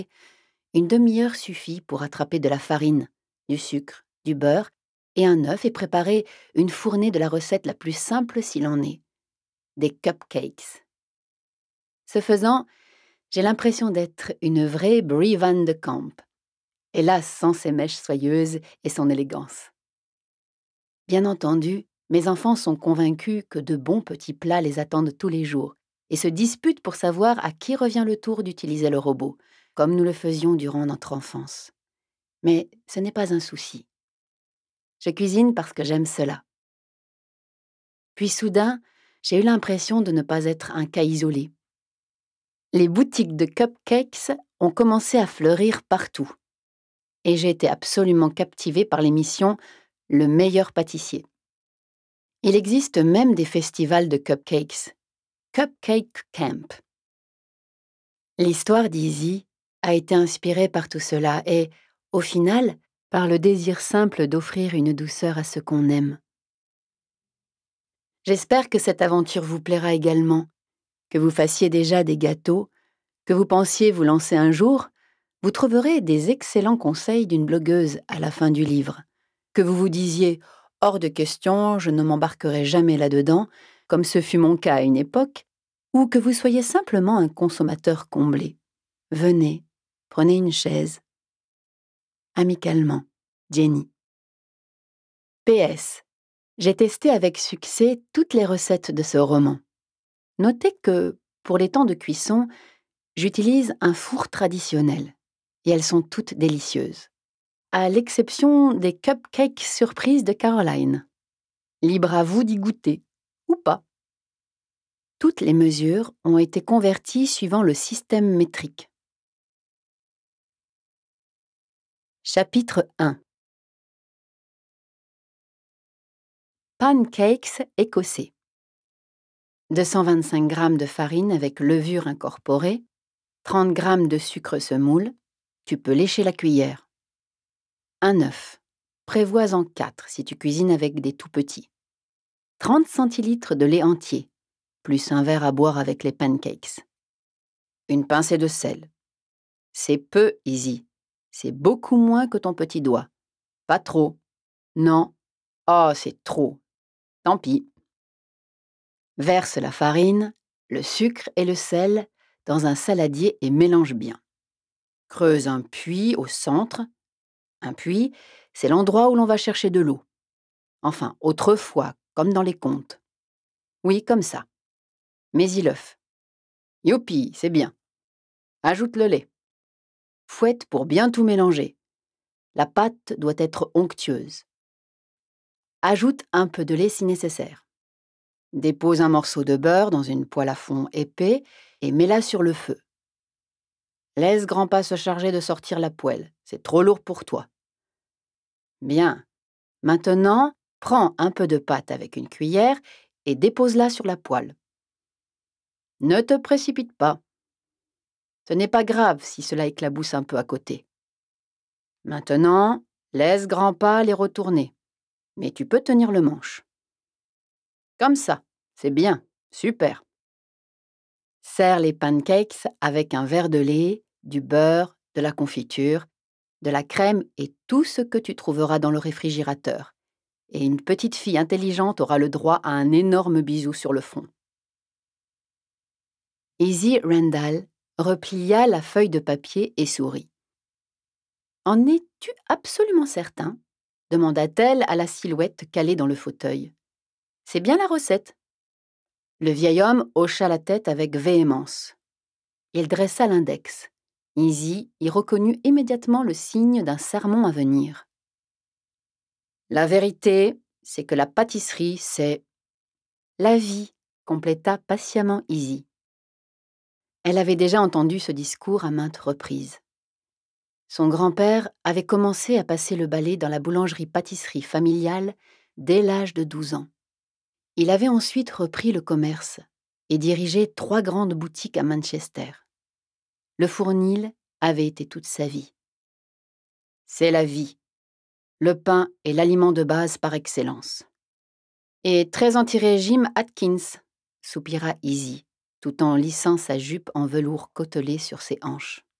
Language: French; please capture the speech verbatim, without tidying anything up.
Une demi-heure suffit pour attraper de la farine, du sucre, du beurre et un œuf et préparer une fournée de la recette la plus simple s'il en est, des cupcakes. Ce faisant, j'ai l'impression d'être une vraie Brie Van de Camp, hélas sans ses mèches soyeuses et son élégance. Bien entendu, mes enfants sont convaincus que de bons petits plats les attendent tous les jours et se disputent pour savoir à qui revient le tour d'utiliser le robot, comme nous le faisions durant notre enfance. Mais ce n'est pas un souci. Je cuisine parce que j'aime cela. Puis soudain, j'ai eu l'impression de ne pas être un cas isolé. Les boutiques de cupcakes ont commencé à fleurir partout. Et j'ai été absolument captivée par l'émission Le meilleur pâtissier. Il existe même des festivals de cupcakes, Cupcake Camp. L'histoire d'Izzy a été inspirée par tout cela et, au final, par le désir simple d'offrir une douceur à ce qu'on aime. J'espère que cette aventure vous plaira également, que vous fassiez déjà des gâteaux, que vous pensiez vous lancer un jour. Vous trouverez des excellents conseils d'une blogueuse à la fin du livre. Que vous vous disiez « hors de question, je ne m'embarquerai jamais là-dedans », comme ce fut mon cas à une époque, ou que vous soyez simplement un consommateur comblé. Venez, prenez une chaise. Amicalement, Jenny. P S. J'ai testé avec succès toutes les recettes de ce roman. Notez que, pour les temps de cuisson, j'utilise un four traditionnel, et elles sont toutes délicieuses. À l'exception des cupcakes surprises de Caroline. Libre à vous d'y goûter, ou pas. Toutes les mesures ont été converties suivant le système métrique. Chapitre un. Pancakes écossais. deux cent vingt-cinq grammes de farine avec levure incorporée, trente grammes de sucre semoule, tu peux lécher la cuillère. Un œuf. Prévois-en quatre si tu cuisines avec des tout petits. trente centilitres de lait entier, plus un verre à boire avec les pancakes. Une pincée de sel. C'est peu, Izzy. C'est beaucoup moins que ton petit doigt. Pas trop. Non. Oh, c'est trop. Tant pis. Verse la farine, le sucre et le sel dans un saladier et mélange bien. Creuse un puits au centre. Un puits, c'est l'endroit où l'on va chercher de l'eau. Enfin, autrefois, comme dans les contes. Oui, comme ça. Mets-y l'œuf. Youpi, c'est bien. Ajoute le lait. Fouette pour bien tout mélanger. La pâte doit être onctueuse. Ajoute un peu de lait si nécessaire. Dépose un morceau de beurre dans une poêle à fond épais et mets-la sur le feu. Laisse grand-pa se charger de sortir la poêle, c'est trop lourd pour toi. Bien. Maintenant, prends un peu de pâte avec une cuillère et dépose-la sur la poêle. Ne te précipite pas. Ce n'est pas grave si cela éclabousse un peu à côté. Maintenant, laisse grand-pa les retourner, mais tu peux tenir le manche. Comme ça, c'est bien, super. Sers les pancakes avec un verre de lait, du beurre, de la confiture, de la crème et tout ce que tu trouveras dans le réfrigérateur. Et une petite fille intelligente aura le droit à un énorme bisou sur le front. Izzy Randall replia la feuille de papier et sourit. « En es-tu absolument certain ?» demanda-t-elle à la silhouette calée dans le fauteuil. « C'est bien la recette. » Le vieil homme hocha la tête avec véhémence. Il dressa l'index. Izzy y reconnut immédiatement le signe d'un sermon à venir. « La vérité, c'est que la pâtisserie, c'est... » « La vie, » compléta patiemment Izzy. Elle avait déjà entendu ce discours à maintes reprises. Son grand-père avait commencé à passer le balai dans la boulangerie-pâtisserie familiale dès l'âge de douze ans. Il avait ensuite repris le commerce et dirigé trois grandes boutiques à Manchester. Le fournil avait été toute sa vie. C'est la vie. Le pain est l'aliment de base par excellence. Et très anti-régime Atkins, soupira Izzy, tout en lissant sa jupe en velours côtelé sur ses hanches.